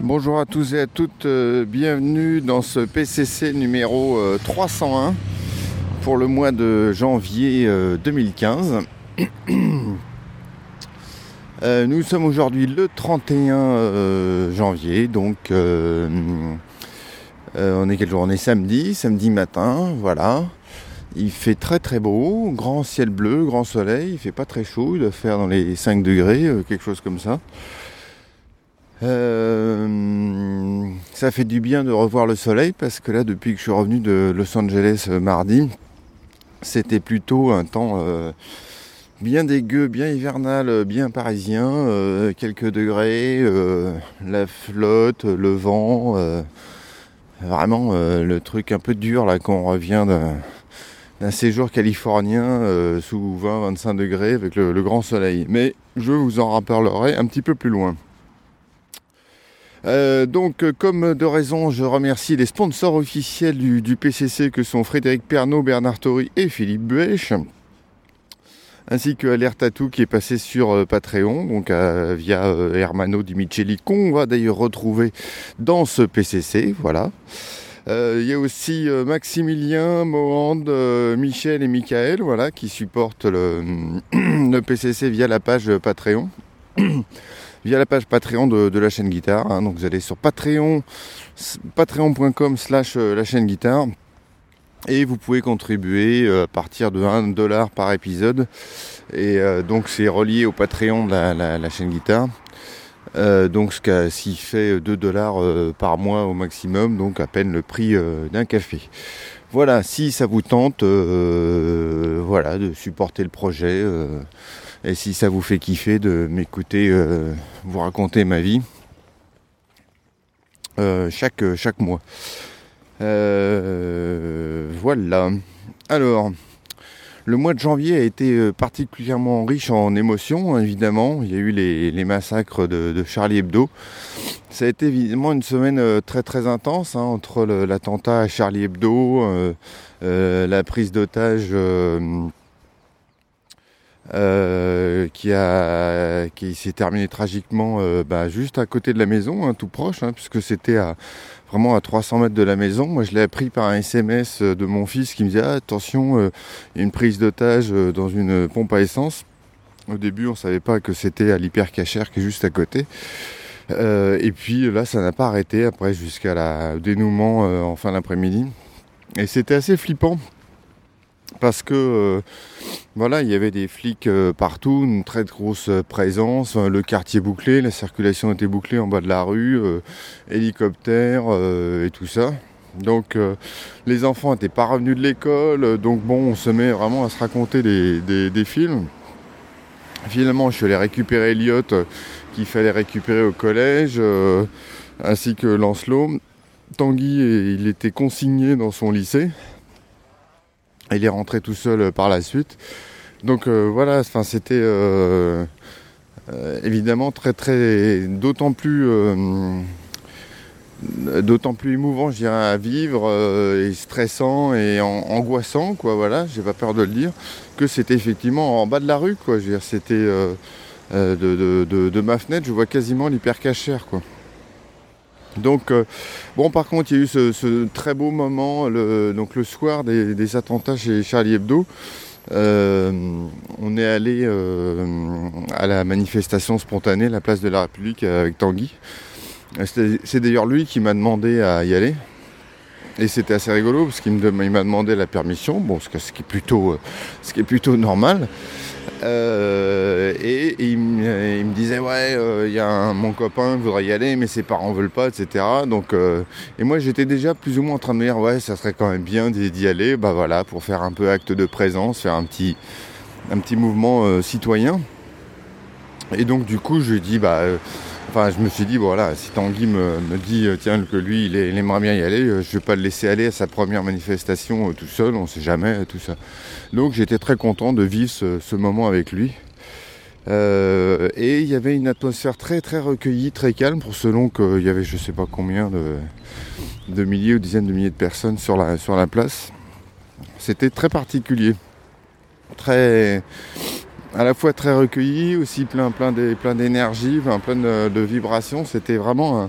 Bonjour à tous et à toutes, bienvenue dans ce PCC numéro 301 pour le mois de janvier 2015. Nous sommes aujourd'hui le 31 janvier, donc on est quel jour ? On est samedi matin, voilà. Il fait très très beau, grand ciel bleu, grand soleil, il fait pas très chaud, il doit faire dans les 5 degrés, quelque chose comme ça. Ça fait du bien de revoir le soleil parce que là, depuis que je suis revenu de Los Angeles mardi, c'était plutôt un temps bien dégueu, bien hivernal, bien parisien, quelques degrés, la flotte, le vent, vraiment le truc un peu dur là quand on revient d'un séjour californien sous 20-25 degrés avec le grand soleil. Mais je vous en reparlerai un petit peu plus loin. Donc, comme de raison, je remercie les sponsors officiels du PCC que sont Frédéric Pernaut, Bernard Tory et Philippe Buech, ainsi que Alert Tattoo qui est passé sur Patreon, donc via Hermano Di Micheli, qu'on va d'ailleurs retrouver dans ce PCC, voilà. Il y a aussi Maximilien, Mohand, Michel et Michael, voilà, qui supportent le PCC via la page Patreon. Via la page Patreon de la chaîne Guitare, hein. Donc vous allez sur patreon.com/la chaîne Guitare et vous pouvez contribuer à partir de $1 par épisode et donc c'est relié au Patreon de la chaîne Guitare, donc ce qui fait $2 par mois au maximum, donc à peine le prix d'un café. Voilà, si ça vous tente voilà, de supporter le projet et si ça vous fait kiffer de m'écouter vous raconter ma vie chaque mois. Voilà. Alors, le mois de janvier a été particulièrement riche en émotions, évidemment. Il y a eu les massacres de Charlie Hebdo. Ça a été évidemment une semaine très très intense, hein, entre l'attentat à Charlie Hebdo, la prise d'otage qui s'est terminé tragiquement juste à côté de la maison, hein, tout proche, hein, puisque c'était vraiment à 300 mètres de la maison. Moi je l'ai appris par un SMS de mon fils qui me disait attention, il y a une prise d'otage dans une pompe à essence. Au début on savait pas que c'était à l'hypercachère qui est juste à côté. Et puis là ça n'a pas arrêté après jusqu'à dénouement en fin d'après-midi. Et c'était assez flippant. Parce que voilà, il y avait des flics partout, une très grosse présence, le quartier bouclé, la circulation était bouclée en bas de la rue, hélicoptère et tout ça. Donc les enfants n'étaient pas revenus de l'école, donc bon, on se met vraiment à se raconter des films. Finalement, je suis allé récupérer Elliot, qu'il fallait récupérer au collège, ainsi que Lancelot. Tanguy, il était consigné dans son lycée. Il est rentré tout seul par la suite. Donc voilà, c'était évidemment très très d'autant plus émouvant, je dirais, à vivre et stressant et angoissant, quoi. Voilà, j'ai pas peur de le dire, que c'était effectivement en bas de la rue, quoi. Je veux dire, c'était de ma fenêtre, je vois quasiment l'hypercachère, quoi. Donc bon, par contre il y a eu ce très beau moment le soir des attentats chez Charlie Hebdo. On est allé à la manifestation spontanée, la place de la République, avec Tanguy. C'est d'ailleurs lui qui m'a demandé à y aller. Et c'était assez rigolo parce qu'il m'a demandé la permission, bon, ce qui est plutôt normal. Et il me disait ouais, y a mon copain qui voudrait y aller mais ses parents veulent pas, etc. Donc et moi j'étais déjà plus ou moins en train de me dire ouais, ça serait quand même bien d'y aller, voilà, pour faire un peu acte de présence, faire un petit mouvement citoyen. Et donc du coup je lui ai dit je me suis dit voilà, si Tanguy me dit tiens que lui il aimerait bien y aller, je vais pas le laisser aller à sa première manifestation tout seul, on sait jamais, tout ça. Donc j'étais très content de vivre ce moment avec lui. Et il y avait une atmosphère très très recueillie, très calme, pour selon qu'il y avait je sais pas combien de milliers ou dizaines de milliers de personnes sur la place. C'était très particulier, très à la fois très recueilli, aussi plein d'énergie, plein de vibrations. C'était vraiment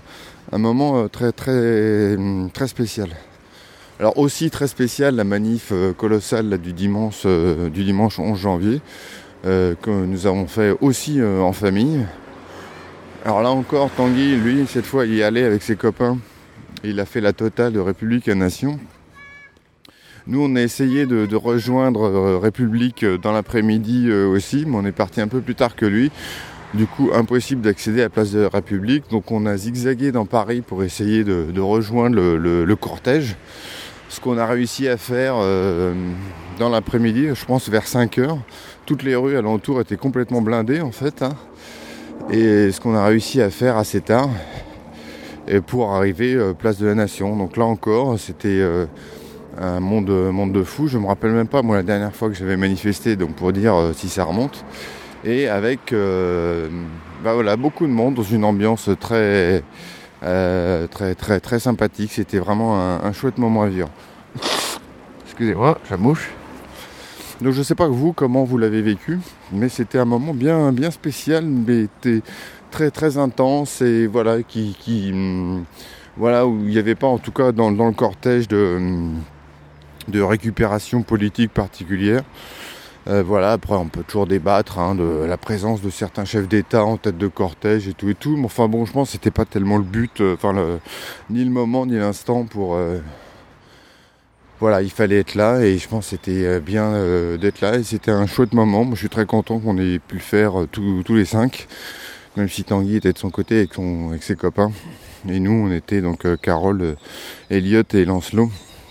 un moment très très très spécial. Alors aussi très spécial la manif colossale là, du dimanche 11 janvier que nous avons fait aussi en famille. Alors là encore, Tanguy, lui, cette fois, il y allait avec ses copains. Il a fait la totale de République à Nation. Nous, on a essayé de rejoindre République dans l'après-midi aussi, mais on est parti un peu plus tard que lui. Du coup, impossible d'accéder à la place de République. Donc on a zigzagué dans Paris pour essayer de rejoindre le cortège. Ce qu'on a réussi à faire dans l'après-midi, je pense vers 5 heures. Toutes les rues alentour étaient complètement blindées en fait. Et ce qu'on a réussi à faire assez tard et pour arriver place de la Nation. Donc là encore, c'était un monde de fou. Je me rappelle même pas moi la dernière fois que j'avais manifesté, donc pour dire si ça remonte. Et avec beaucoup de monde dans une ambiance très très sympathique. C'était vraiment un chouette moment à vivre. Excusez-moi, la mouche. Donc je sais pas vous comment vous l'avez vécu, mais c'était un moment bien spécial, mais était très très intense et voilà où il n'y avait pas en tout cas dans le cortège de récupération politique particulière. Après on peut toujours débattre de la présence de certains chefs d'État en tête de cortège et tout, mais enfin bon, je pense que c'était pas tellement le but, ni le moment ni l'instant pour il fallait être là et je pense que c'était bien d'être là et c'était un chouette moment. Moi je suis très content qu'on ait pu le faire tous les 5, même si Tanguy était de son côté avec ses copains et nous on était donc Carole, Elliot et Lancelot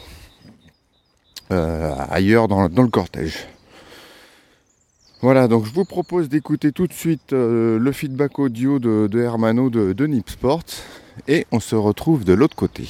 ailleurs dans le cortège. Voilà, donc je vous propose d'écouter tout de suite le feedback audio de Hermano de Nipsport et on se retrouve de l'autre côté.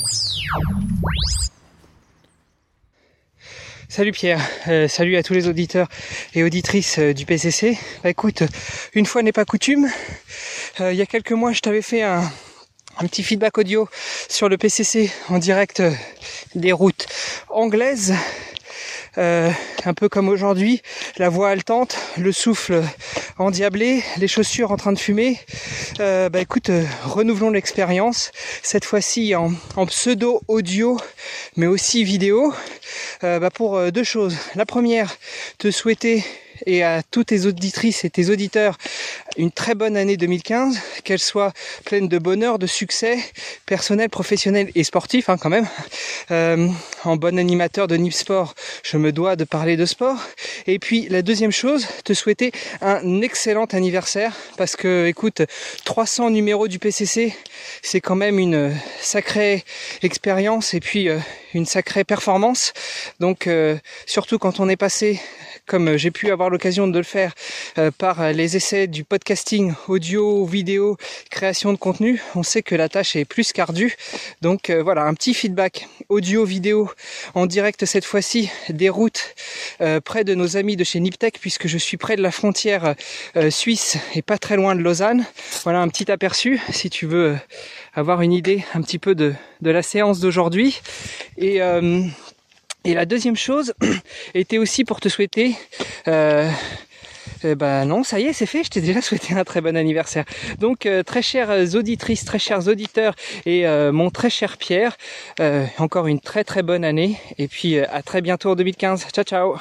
Salut Pierre, salut à tous les auditeurs et auditrices du PCC. Écoute, une fois n'est pas coutume, il y a quelques mois je t'avais fait un petit feedback audio sur le PCC en direct des routes anglaises. Un peu comme aujourd'hui, la voix haletante, le souffle endiablé, les chaussures en train de fumer. Renouvelons l'expérience, cette fois-ci en pseudo audio, mais aussi vidéo, pour 2 choses. La première, te souhaiter et à toutes tes auditrices et tes auditeurs une très bonne année 2015, qu'elle soit pleine de bonheur, de succès personnel, professionnel et sportif quand même. En bon animateur de Nipsport, je me dois de parler de sport. Et puis la deuxième chose, te souhaiter un excellent anniversaire parce que écoute, 300 numéros du PCC, c'est quand même une sacrée expérience et puis une sacrée performance. Donc surtout quand on est passé, comme j'ai pu avoir l'occasion de le faire, par les essais du podcasting audio, vidéo, création de contenu, on sait que la tâche est plus qu'ardue. Donc un petit feedback audio, vidéo en direct cette fois-ci des routes près de nos amis de chez Niptech, puisque je suis près de la frontière suisse et pas très loin de Lausanne. Voilà un petit aperçu si tu veux avoir une idée un petit peu de la séance d'aujourd'hui. Et la deuxième chose était aussi pour te souhaiter... non, ça y est, c'est fait, je t'ai déjà souhaité un très bon anniversaire. Donc, très chères auditrices, très chers auditeurs et mon très cher Pierre, encore une très très bonne année. Et puis, à très bientôt en 2015. Ciao, ciao.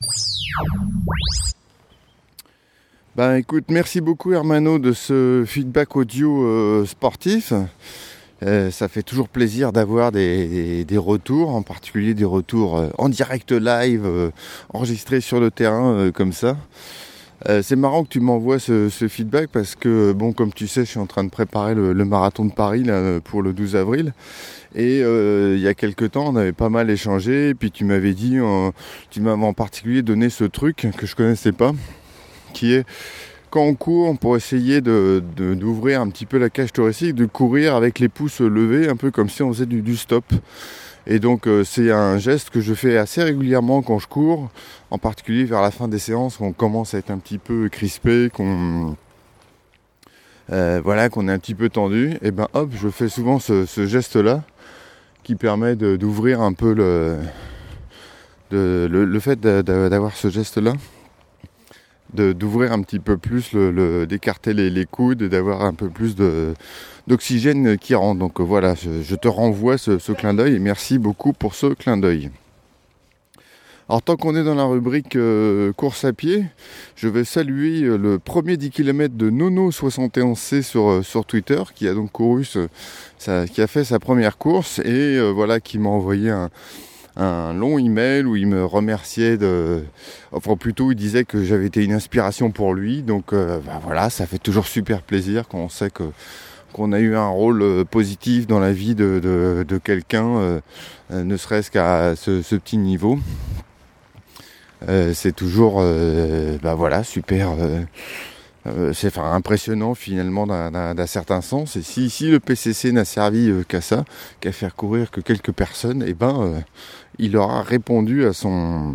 Écoute, merci beaucoup Hermano de ce feedback audio sportif. Ça fait toujours plaisir d'avoir des retours, en particulier des retours en direct live, enregistrés sur le terrain comme ça. C'est marrant que tu m'envoies ce feedback parce que, comme tu sais, je suis en train de préparer le marathon de Paris là, pour le 12 avril. Et il y a quelques temps, on avait pas mal échangé. Et puis tu m'avais dit, tu m'avais en particulier donné ce truc que je connaissais pas, qui est... Quand on court, pour essayer d'ouvrir un petit peu la cage thoracique, de courir avec les pouces levés, un peu comme si on faisait du stop. Et donc c'est un geste que je fais assez régulièrement quand je cours, en particulier vers la fin des séances où on commence à être un petit peu crispé, qu'on est un petit peu tendu. Et je fais souvent ce geste-là qui permet d'ouvrir un peu le fait d'avoir ce geste-là. d'ouvrir un petit peu plus, d'écarter les coudes et d'avoir un peu plus d'oxygène qui rentre. Donc voilà, je te renvoie ce clin d'œil et merci beaucoup pour ce clin d'œil. Alors tant qu'on est dans la rubrique course à pied, je vais saluer le premier 10 km de Nono71C sur Twitter, qui a donc couru, qui a fait sa première course et voilà, qui m'a envoyé un long email où il me remerciait enfin plutôt il disait que j'avais été une inspiration pour lui. Donc voilà, ça fait toujours super plaisir quand on sait qu'on a eu un rôle positif dans la vie de quelqu'un, ne serait-ce qu'à ce petit niveau. C'est toujours voilà, super c'est impressionnant finalement d'un certain sens. Et si le PCC n'a servi qu'à ça, qu'à faire courir que quelques personnes, il aura répondu à son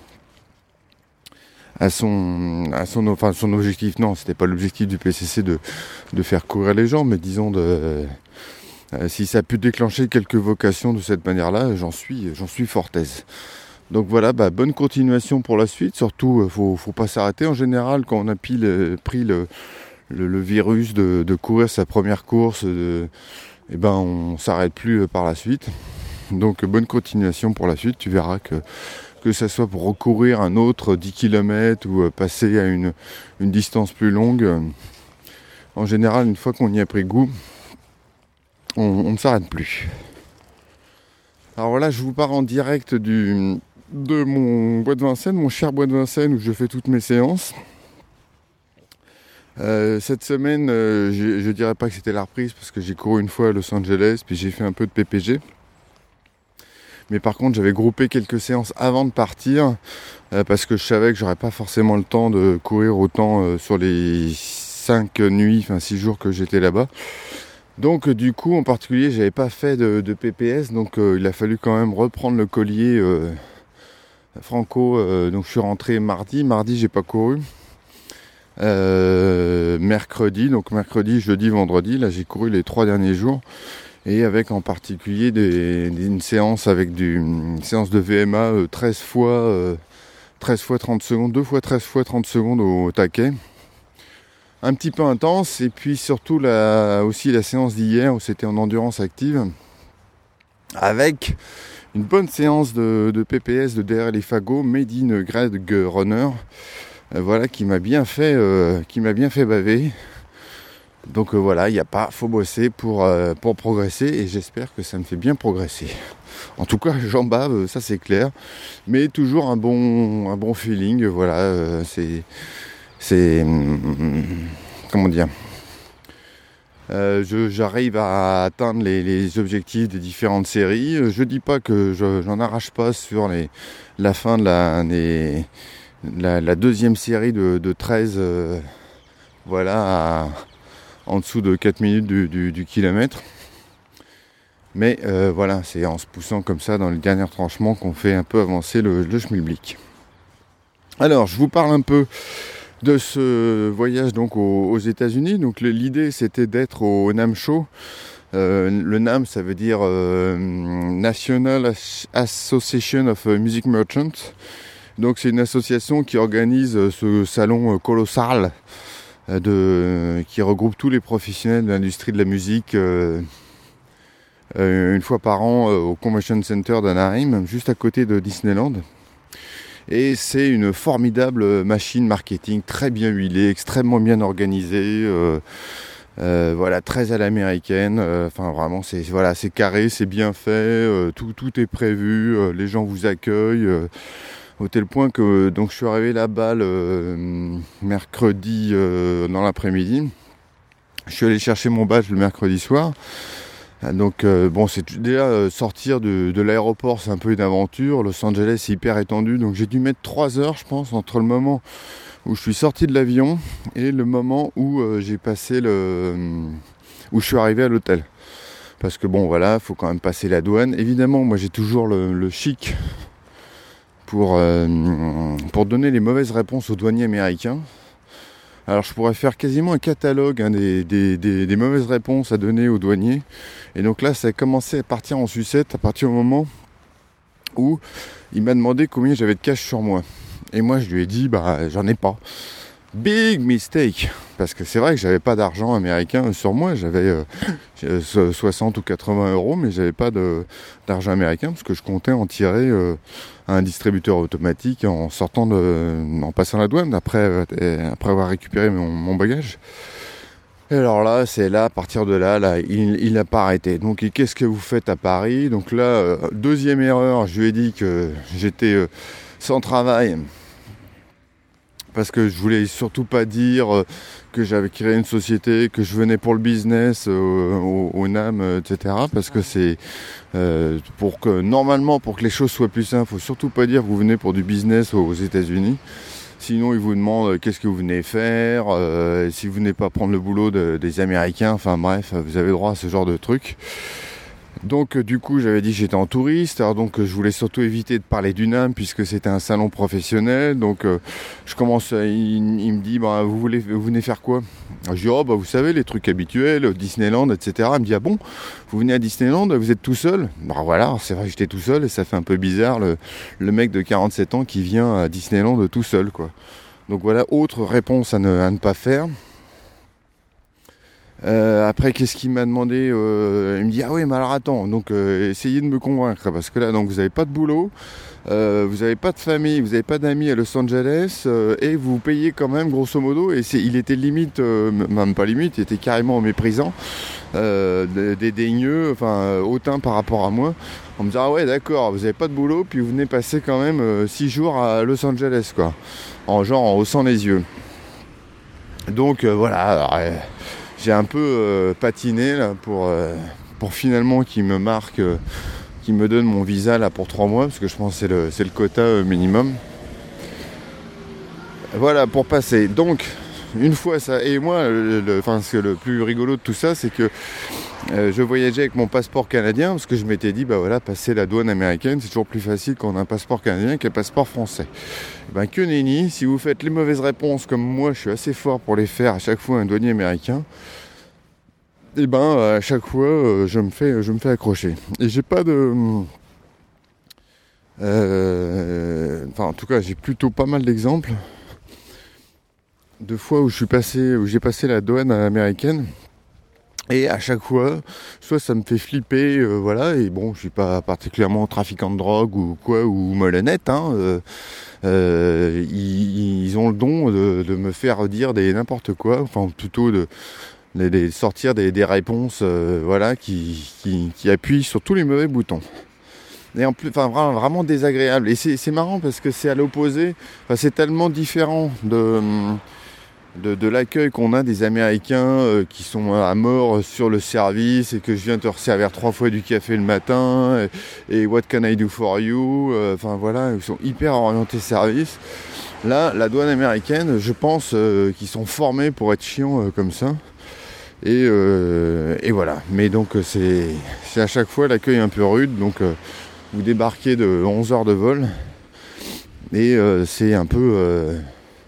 objectif. Non, c'était pas l'objectif du PCC de faire courir les gens, mais disons si ça a pu déclencher quelques vocations de cette manière-là, j'en suis fort aise. Donc voilà, bonne continuation pour la suite. Surtout, faut pas s'arrêter. En général, quand on a pris le virus de courir sa première course, on s'arrête plus par la suite. Donc bonne continuation pour la suite. Tu verras que ça soit pour recourir un autre 10 km ou passer à une distance plus longue. En général, une fois qu'on y a pris goût, on ne s'arrête plus. Alors voilà, je vous pars en direct de mon bois de Vincennes, mon cher bois de Vincennes où je fais toutes mes séances. Cette semaine, je dirais pas que c'était la reprise parce que j'ai couru une fois à Los Angeles, puis j'ai fait un peu de PPG. Mais par contre, j'avais groupé quelques séances avant de partir parce que je savais que j'aurais pas forcément le temps de courir autant sur les 6 jours que j'étais là-bas. Donc du coup, en particulier, j'avais pas fait de PPS, donc il a fallu quand même reprendre le collier Franco. Donc je suis rentré mardi, j'ai pas couru. Mercredi, jeudi, vendredi, là j'ai couru les 3 derniers jours. Et avec en particulier une séance une séance de VMA 13 fois 30 secondes, 2 fois 13 fois 30 secondes au taquet. Un petit peu intense, et puis surtout aussi la séance d'hier où c'était en endurance active avec une bonne séance de PPS de derrière les fagots made in Greg Runner, voilà, qui m'a bien fait baver. Donc voilà, faut bosser pour progresser, et j'espère que ça me fait bien progresser. En tout cas, j'en bave, ça c'est clair, mais toujours un bon feeling. Voilà, c'est comment dire, j'arrive à atteindre les objectifs des différentes séries. Je dis pas que j'en arrache pas sur la fin de la deuxième série de 13 voilà, en dessous de 4 minutes du kilomètre. Mais voilà, c'est en se poussant comme ça dans les derniers tranchements qu'on fait un peu avancer le schmilblick. Alors, je vous parle un peu de ce voyage donc aux États-Unis. Donc l'idée, c'était d'être au NAMM Show. Le NAMM, ça veut dire National Association of Music Merchants. Donc c'est une association qui organise ce salon colossal qui regroupe tous les professionnels de l'industrie de la musique une fois par an au Convention Center d'Anaheim, juste à côté de Disneyland. Et c'est une formidable machine marketing, très bien huilée, extrêmement bien organisée, voilà, très à l'américaine. Enfin vraiment, c'est carré, c'est bien fait, tout est prévu, les gens vous accueillent. Au tel point que donc je suis arrivé là-bas le mercredi dans l'après-midi. Je suis allé chercher mon badge le mercredi soir. Donc c'est déjà sortir de l'aéroport, c'est un peu une aventure. Los Angeles c'est hyper étendu, donc j'ai dû mettre 3 heures, je pense, entre le moment où je suis sorti de l'avion et le moment où j'ai passé où je suis arrivé à l'hôtel. Parce que voilà, faut quand même passer la douane. Évidemment, moi j'ai toujours le chic pour donner les mauvaises réponses aux douaniers américains. Alors je pourrais faire quasiment un catalogue des mauvaises réponses à donner aux douaniers. Et donc là, ça a commencé à partir en sucette à partir du moment où il m'a demandé combien j'avais de cash sur moi. Et moi, je lui ai dit, j'en ai pas. Big mistake, parce que c'est vrai que j'avais pas d'argent américain sur moi, j'avais 60 ou 80 euros, mais j'avais pas d'argent américain parce que je comptais en tirer à un distributeur automatique en passant la douane après avoir récupéré mon bagage. Et alors là, c'est là, à partir de là, il n'a pas arrêté. Donc, qu'est-ce que vous faites à Paris? Donc là, deuxième erreur, je lui ai dit que j'étais sans travail. Parce que je voulais surtout pas dire que j'avais créé une société, que je venais pour le business au NAM, etc. Parce que c'est normalement pour que les choses soient plus simples, faut surtout pas dire que vous venez pour du business aux États-Unis. Sinon, ils vous demandent qu'est-ce que vous venez faire, si vous venez pas prendre le boulot des Américains. Enfin bref, vous avez droit à ce genre de trucs. Donc du coup j'avais dit que j'étais en touriste, alors donc je voulais surtout éviter de parler du NAM puisque c'était un salon professionnel. Donc je commence, il me dit vous venez faire quoi? Alors, je dis vous savez les trucs habituels, Disneyland, etc. Il me dit ah bon, vous venez à Disneyland, vous êtes tout seul? Voilà, c'est vrai que j'étais tout seul et ça fait un peu bizarre le mec de 47 ans qui vient à Disneyland tout seul quoi. Donc voilà, autre réponse à ne pas faire. Après, qu'est-ce qu'il m'a demandé? Il me dit oui, mais alors attends, donc essayez de me convaincre parce que là, donc vous n'avez pas de boulot, vous n'avez pas de famille, vous n'avez pas d'amis à Los Angeles et vous payez quand même grosso modo. Et il était limite, même pas limite, il était carrément méprisant, dédaigneux, enfin hautain par rapport à moi, en me disant ouais d'accord, vous n'avez pas de boulot, puis vous venez passer quand même 6 jours à Los Angeles quoi, en haussant les yeux. Donc voilà. Alors, j'ai un peu patiné là pour finalement qu'il me marque, qu'il me donne mon visa là pour 3 mois parce que je pense que c'est le quota minimum. Voilà pour passer. Donc une fois ça, et moi le plus rigolo de tout ça c'est que je voyageais avec mon passeport canadien parce que je m'étais dit passer la douane américaine c'est toujours plus facile quand on a un passeport canadien qu'un passeport français. Que nenni, si vous faites les mauvaises réponses comme moi je suis assez fort pour les faire à chaque fois un douanier américain, et à chaque fois je me fais accrocher. Et j'ai pas de en tout cas j'ai plutôt pas mal d'exemples de fois où j'ai passé la douane américaine. Et à chaque fois, soit ça me fait flipper, et bon, je suis pas particulièrement trafiquant de drogue ou quoi, ou malhonnête, ils ont le don de me faire dire n'importe quoi, enfin plutôt de sortir des réponses, qui appuient sur tous les mauvais boutons. Et en plus, vraiment désagréable. Et c'est marrant parce que c'est à l'opposé, c'est tellement différent de l'accueil qu'on a des Américains qui sont à mort sur le service et que je viens te resservir 3 fois du café le matin et what can I do for you, ils sont hyper orientés service. Là, la douane américaine, je pense qu'ils sont formés pour être chiants comme ça. Et voilà. Mais donc c'est à chaque fois l'accueil un peu rude. Donc vous débarquez de 11 heures de vol et c'est un peu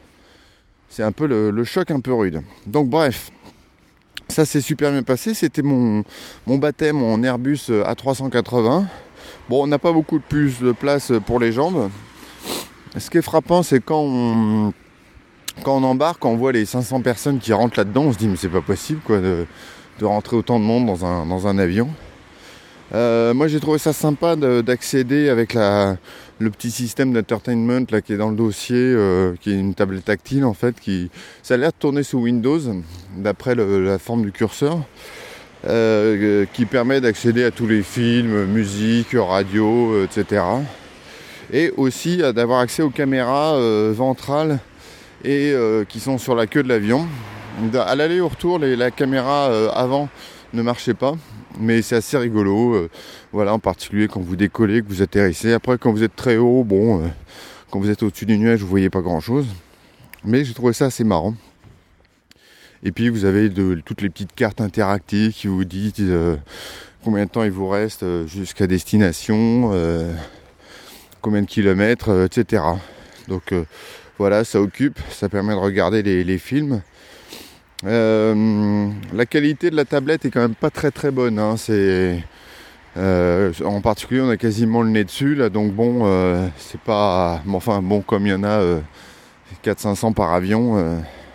le choc un peu rude. Donc bref, ça s'est super bien passé. C'était mon baptême en Airbus A380. Bon, on n'a pas beaucoup plus de place pour les jambes. Ce qui est frappant, c'est quand on embarque, quand on voit les 500 personnes qui rentrent là-dedans, on se dit mais c'est pas possible quoi de rentrer autant de monde dans un avion. Moi j'ai trouvé ça sympa d'accéder avec le petit système d'entertainment là qui est dans le dossier, qui est une tablette tactile en fait, ça a l'air de tourner sous Windows d'après la forme du curseur, qui permet d'accéder à tous les films, musique, radio, etc. Et aussi d'avoir accès aux caméras ventrales et qui sont sur la queue de l'avion. À l'aller au retour, la caméra avant ne marchait pas. Mais c'est assez rigolo, en particulier quand vous décollez, que vous atterrissez. Après, quand vous êtes très haut, quand vous êtes au-dessus du nuage, vous voyez pas grand-chose. Mais j'ai trouvé ça assez marrant. Et puis, vous avez toutes les petites cartes interactives qui vous disent combien de temps il vous reste jusqu'à destination, combien de kilomètres, etc. Donc, ça occupe, ça permet de regarder les films. La qualité de la tablette est quand même pas très très bonne, en particulier on a quasiment le nez dessus là, donc c'est pas comme il y en a 400-500 par avion,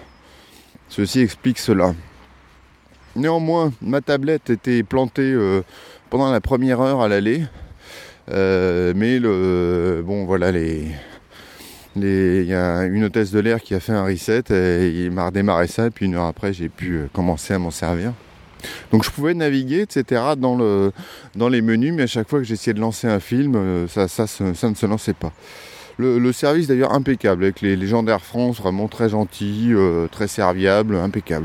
Ceci explique cela. Néanmoins, ma tablette était plantée pendant la première heure à l'aller. Mais il y a une hôtesse de l'air qui a fait un reset et il m'a redémarré ça. Et puis une heure après, j'ai pu commencer à m'en servir. Donc je pouvais naviguer, etc. dans les menus, mais à chaque fois que j'essayais de lancer un film, ça ne se lançait pas. Le service d'ailleurs impeccable, avec les gens d'Air France, vraiment très gentils, très serviables, impeccable.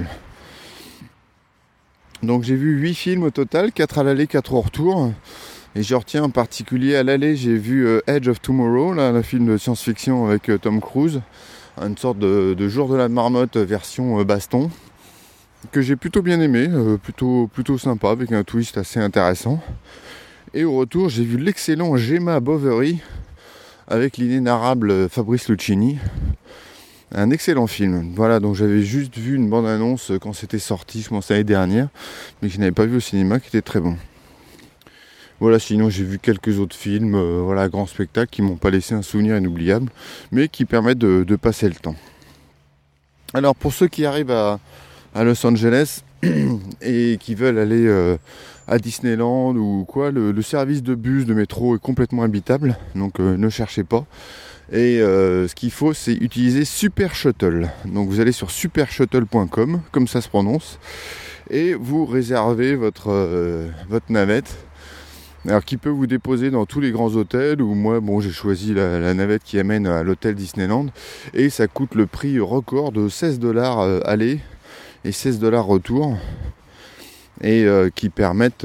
Donc j'ai vu 8 films au total, 4 à l'aller, 4 au retour. Et je retiens en particulier à l'aller, j'ai vu Edge of Tomorrow, là, le film de science-fiction avec Tom Cruise, une sorte de Jour de la marmotte version baston, que j'ai plutôt bien aimé, plutôt sympa, avec un twist assez intéressant. Et au retour, j'ai vu l'excellent Gemma Bovary, avec l'inénarrable Fabrice Luchini. Un excellent film. Voilà, donc j'avais juste vu une bande-annonce quand c'était sorti, je pense l'année dernière, mais que je n'avais pas vu au cinéma, qui était très bon. Voilà, sinon j'ai vu quelques autres films, grands spectacles, qui m'ont pas laissé un souvenir inoubliable, mais qui permettent de passer le temps. Alors pour ceux qui arrivent à Los Angeles et qui veulent aller à Disneyland ou quoi, le service de bus, de métro est complètement habitable, donc ne cherchez pas. Et ce qu'il faut, c'est utiliser Super Shuttle. Donc vous allez sur supershuttle.com, comme ça se prononce, et vous réservez votre navette. Alors qui peut vous déposer dans tous les grands hôtels, ou moi j'ai choisi la navette qui amène à l'hôtel Disneyland, et ça coûte le prix record de $16 aller et $16 retour, et qui permettent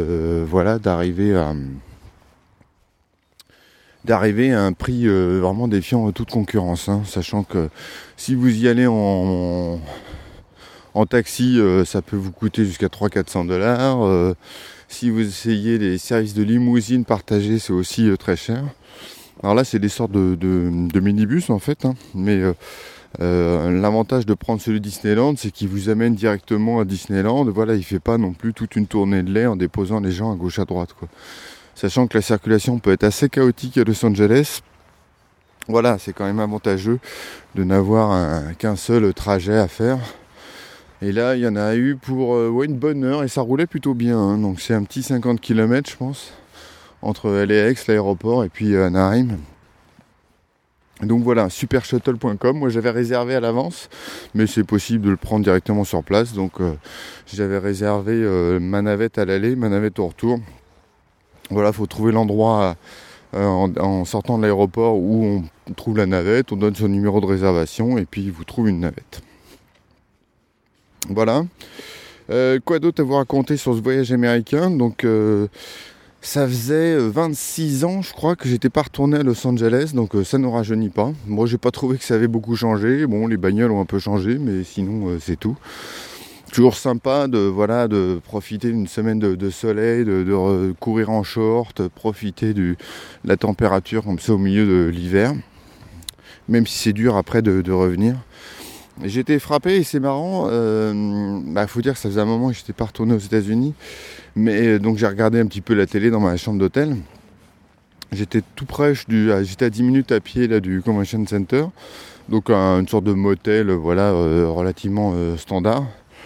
d'arriver à un prix vraiment défiant toute concurrence, hein, sachant que si vous y allez en taxi, ça peut vous coûter jusqu'à $300-400. Si vous essayez les services de limousine partagés, c'est aussi très cher. Alors là, c'est des sortes de minibus en fait, hein, mais l'avantage de prendre celui de Disneyland, c'est qu'il vous amène directement à Disneyland. Voilà, il fait pas non plus toute une tournée de lait en déposant les gens à gauche à droite, quoi. Sachant que la circulation peut être assez chaotique à Los Angeles. Voilà, c'est quand même avantageux de n'avoir qu'un seul trajet à faire. Et là, il y en a eu pour une bonne heure et ça roulait plutôt bien, hein. Donc c'est un petit 50 km, je pense, entre LAX, l'aéroport, et puis Anaheim. Donc voilà, supershuttle.com. Moi, j'avais réservé à l'avance, mais c'est possible de le prendre directement sur place. Donc j'avais réservé ma navette à l'aller, ma navette au retour. Voilà, il faut trouver l'endroit en sortant de l'aéroport où on trouve la navette, on donne son numéro de réservation et puis il vous trouve une navette. Voilà. Quoi d'autre à vous raconter sur ce voyage américain ? Donc ça faisait 26 ans, je crois, que j'étais pas retourné à Los Angeles, donc ça ne rajeunit pas. Moi, j'ai pas trouvé que ça avait beaucoup changé. Bon, les bagnoles ont un peu changé, mais sinon, c'est tout. Toujours sympa de profiter d'une semaine de soleil, de courir en short, profiter de la température comme ça au milieu de l'hiver. Même si c'est dur après de revenir. J'ai été frappé et c'est marrant, faut dire que ça faisait un moment que je n'étais pas retourné aux États-Unis, mais donc j'ai regardé un petit peu la télé dans ma chambre d'hôtel. J'étais tout proche j'étais à 10 minutes à pied là, du Convention Center, donc une sorte de motel relativement standard.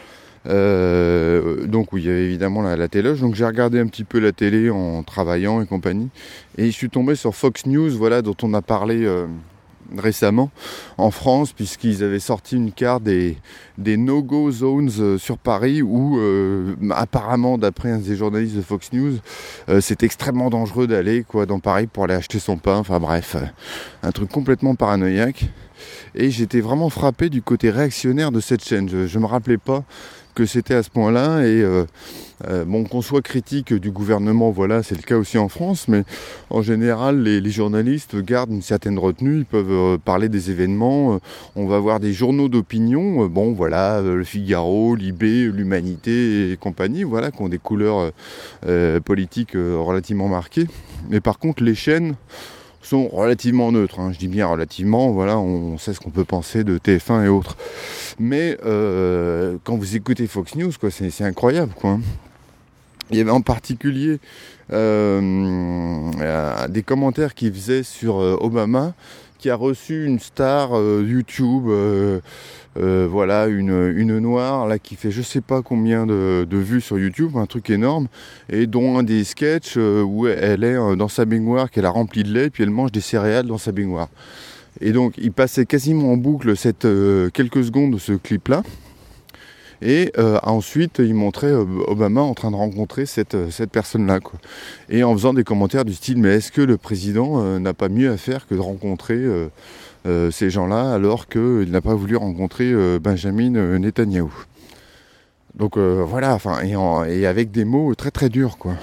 Donc où il y avait évidemment la téloge, donc j'ai regardé un petit peu la télé en travaillant et compagnie, et je suis tombé sur Fox News, dont on a parlé récemment en France, puisqu'ils avaient sorti une carte des no-go zones sur Paris où apparemment, d'après un des journalistes de Fox News, c'est extrêmement dangereux d'aller dans Paris pour aller acheter son pain, enfin bref, un truc complètement paranoïaque. Et j'étais vraiment frappé du côté réactionnaire de cette chaîne. Je me rappelais pas que c'était à ce point-là, et qu'on soit critique du gouvernement, voilà, c'est le cas aussi en France, mais en général, les journalistes gardent une certaine retenue, ils peuvent parler des événements, on va voir des journaux d'opinion, le Figaro, Libé, l'Humanité et compagnie, voilà, qui ont des couleurs politiques relativement marquées, mais par contre, les chaînes sont relativement neutres, hein. Je dis bien relativement, voilà, on sait ce qu'on peut penser de TF1 et autres. Mais quand vous écoutez Fox News, c'est incroyable, quoi. Il y avait en particulier des commentaires qu'il faisait sur Obama, qui a reçu une star YouTube voilà, une noire là qui fait je sais pas combien de vues sur YouTube, un truc énorme, et dont un des sketchs où elle est dans sa baignoire, qu'elle a rempli de lait, puis elle mange des céréales dans sa baignoire. Et donc il passait quasiment en boucle quelques secondes de ce clip-là. Et ensuite, il montrait Obama en train de rencontrer cette personne-là, quoi. Et en faisant des commentaires du style « Mais est-ce que le président n'a pas mieux à faire que de rencontrer ces gens-là alors qu'il n'a pas voulu rencontrer Benjamin Netanyahou ?» Donc voilà, enfin, et avec des mots très très durs, quoi.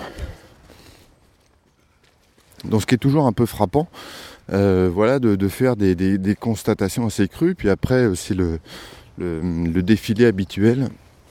Donc ce qui est toujours un peu frappant, voilà, de faire des constatations assez crues. Puis après, c'est le défilé habituel.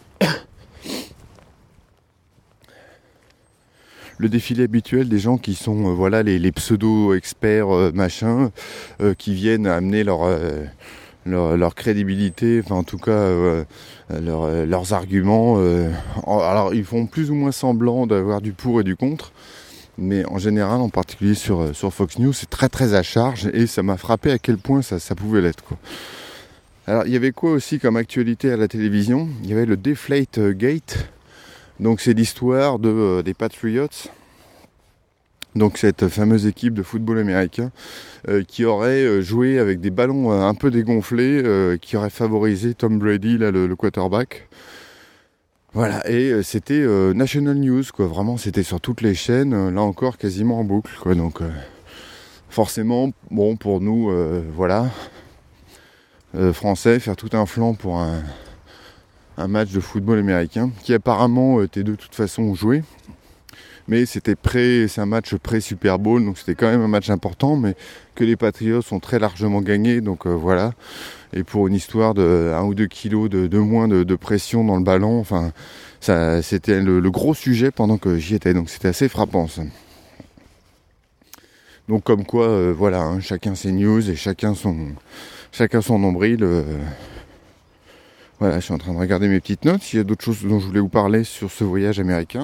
Le défilé habituel des gens qui sont voilà les pseudo-experts qui viennent amener leur crédibilité, enfin en tout cas leurs arguments. Alors ils font plus ou moins semblant d'avoir du pour et du contre, mais en général, en particulier sur Fox News, c'est très très à charge et ça m'a frappé à quel point ça pouvait l'être, quoi. Alors il y avait quoi aussi comme actualité à la télévision ? Il y avait le Deflate Gate. Donc c'est l'histoire des Patriots, donc cette fameuse équipe de football américain qui aurait joué avec des ballons un peu dégonflés, qui aurait favorisé Tom Brady, là, le quarterback. Voilà, et c'était National News, quoi. Vraiment, c'était sur toutes les chaînes, là encore quasiment en boucle, quoi. Donc forcément, bon, pour nous, voilà, Français, faire tout un flanc pour un match de football américain qui apparemment était de toute façon joué, mais c'est un match pré-Super Bowl, donc c'était quand même un match important, mais que les Patriots ont très largement gagné, donc voilà. Et pour une histoire de 1 ou 2 kilos de moins de pression dans le ballon, enfin, ça, c'était le gros sujet pendant que j'y étais, donc c'était assez frappant, ça. Donc comme quoi, voilà, hein, chacun ses news et chacun son nombril. Voilà, je suis en train de regarder mes petites notes, s'il y a d'autres choses dont je voulais vous parler sur ce voyage américain.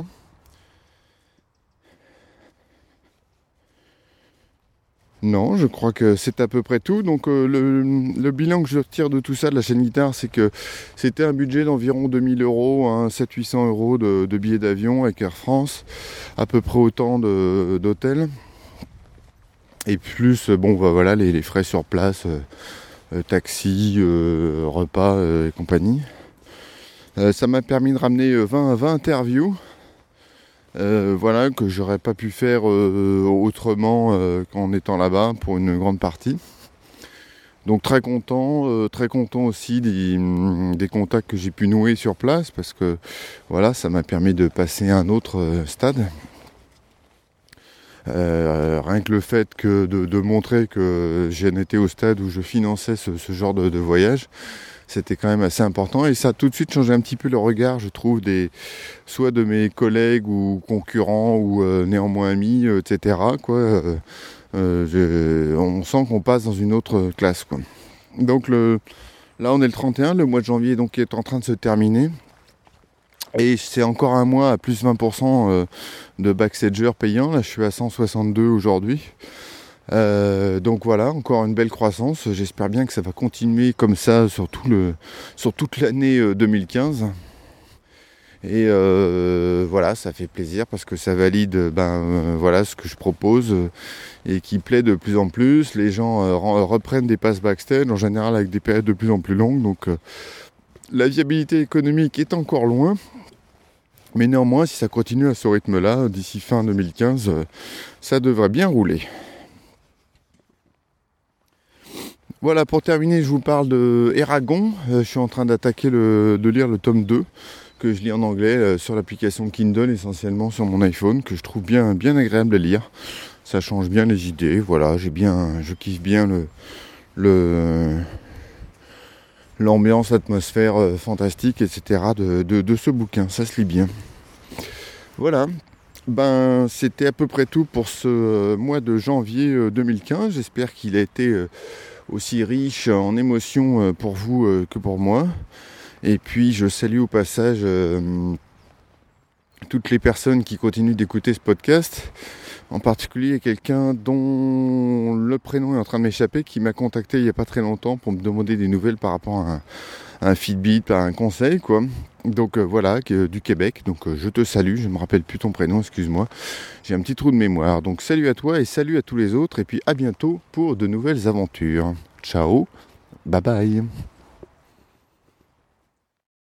Non, je crois que c'est à peu près tout. Donc le bilan que je retire de tout ça, de la chaîne Guitare, c'est que c'était un budget d'environ 2000 €, hein, 700-800 € de billets d'avion avec Air France, à peu près autant d'hôtels. Et plus, bon, bah, voilà, les frais sur place, taxi, repas et compagnie. Ça m'a permis de ramener 20 interviews. Voilà, que j'aurais pas pu faire autrement qu'en étant là-bas pour une grande partie. Donc très content aussi des contacts que j'ai pu nouer sur place, parce que voilà, ça m'a permis de passer à un autre stade. Rien que le fait de montrer que j'en étais au stade où je finançais ce genre de voyage, c'était quand même assez important, et ça a tout de suite changé un petit peu le regard, je trouve, soit de mes collègues ou concurrents ou néanmoins amis, etc. Quoi. On sent qu'on passe dans une autre classe, quoi. Donc là on est le 31, le mois de janvier donc est en train de se terminer. Et c'est encore un mois à plus 20% de backstagers payants. Là je suis à 162 aujourd'hui. Donc voilà, encore une belle croissance. J'espère bien que ça va continuer comme ça sur toute l'année 2015. Et voilà, ça fait plaisir parce que ça valide voilà, ce que je propose et qui plaît de plus en plus. Les gens reprennent des passes backstage, en général avec des périodes de plus en plus longues. Donc la viabilité économique est encore loin. Mais néanmoins, si ça continue à ce rythme-là, d'ici fin 2015, ça devrait bien rouler. Voilà, pour terminer, je vous parle de Eragon. Je suis en train de lire le tome 2, que je lis en anglais sur l'application Kindle, essentiellement sur mon iPhone, que je trouve bien agréable à lire. Ça change bien les idées, voilà, je kiffe bien l'ambiance, l'atmosphère fantastique, etc. de ce bouquin, ça se lit bien. Voilà, c'était à peu près tout pour ce mois de janvier 2015. J'espère qu'il a été aussi riche en émotions pour vous que pour moi. Et puis je salue au passage toutes les personnes qui continuent d'écouter ce podcast. En particulier quelqu'un dont le prénom est en train de m'échapper, qui m'a contacté il n'y a pas très longtemps pour me demander des nouvelles par rapport un Fitbit, un conseil, quoi. Donc voilà, du Québec. Donc je te salue, je ne me rappelle plus ton prénom, excuse-moi. J'ai un petit trou de mémoire. Donc salut à toi et salut à tous les autres. Et puis à bientôt pour de nouvelles aventures. Ciao, bye bye.